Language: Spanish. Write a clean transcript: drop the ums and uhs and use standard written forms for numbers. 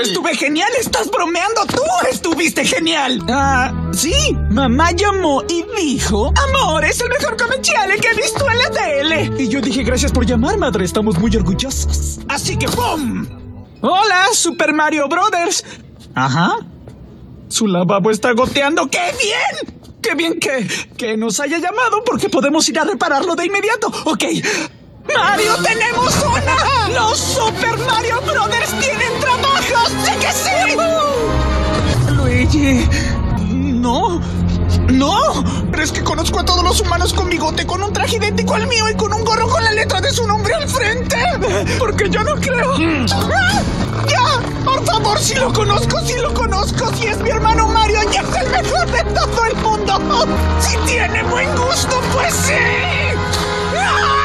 Estuve genial, estás bromeando. Tú estuviste genial. Sí, mamá llamó y dijo: amor, es el mejor comercial que he visto en la tele. Y yo dije: gracias por llamar, madre, estamos muy orgullosos. Así que ¡pum! Hola, Super Mario Brothers. Ajá. Su lavabo está goteando. ¡Qué bien! ¡Qué bien que nos haya llamado, porque podemos ir a repararlo de inmediato! Ok. ¡Mario, tenemos una! ¡Los Super Mario Brothers tienen trabajo! ¡Sí que sí! Luigi... No... Pero es que conozco a todos los humanos con bigote, con un traje idéntico al mío y con un gorro con la letra de su nombre al frente. Porque yo no creo... ¡Ya! Por favor, si lo conozco, si es mi hermano Mario y es el mejor de todo el mundo. Si tiene buen gusto, pues sí. ¡Ah!